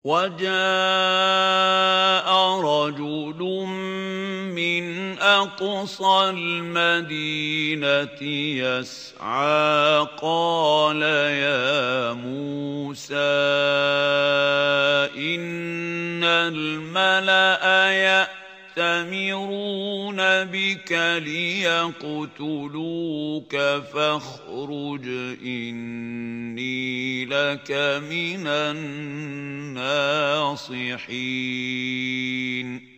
وَجَاءَ رَجُلٌ مِّنْ أَقْصَى الْمَدِينَةِ يَسْعَىٰ قَالَ يَا مُوسَىٰ إِنَّ الْمَلَأَ يَأْتَمِرُونَ بِكَ لِيَقْتُلُوكَ فَاخْرُجْ إِنِّي لَكَ مِنَ النَّاصِحِينَ